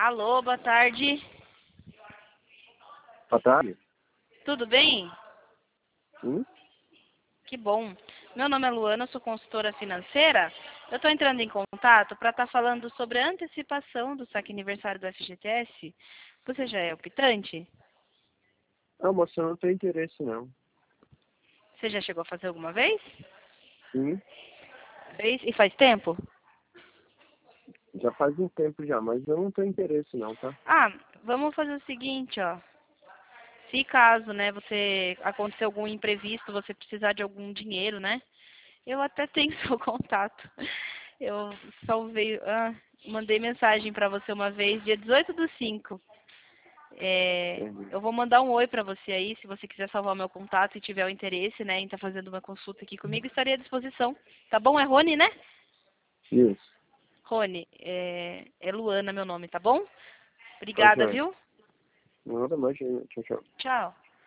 Alô, boa tarde. Boa tarde. Tudo bem? Sim? Que bom. Meu nome é Luana, sou consultora financeira. Eu estou entrando em contato para estar falando sobre a antecipação do saque aniversário do FGTS. Você já é optante? Ah, moça, eu não tenho interesse, não. Você já chegou a fazer alguma vez? Sim, Fez? E faz tempo? já faz um tempo já, mas eu não tenho interesse, não, tá? Ah, vamos fazer o seguinte, ó. Se caso, né, você acontecer algum imprevisto, você precisar de algum dinheiro, né? Eu até tenho seu contato. Eu salvei, mandei mensagem para você uma vez, dia 18/5. Entendi. Eu vou mandar um oi para você aí, se você quiser salvar o meu contato e tiver o interesse, né, em estar fazendo uma consulta aqui comigo, estarei à disposição. Tá bom? É Rony, né? Isso. Rony, é Luana meu nome, tá bom? Tá, Obrigada, joia. viu? Nada mais, tchau, tchau. Tchau.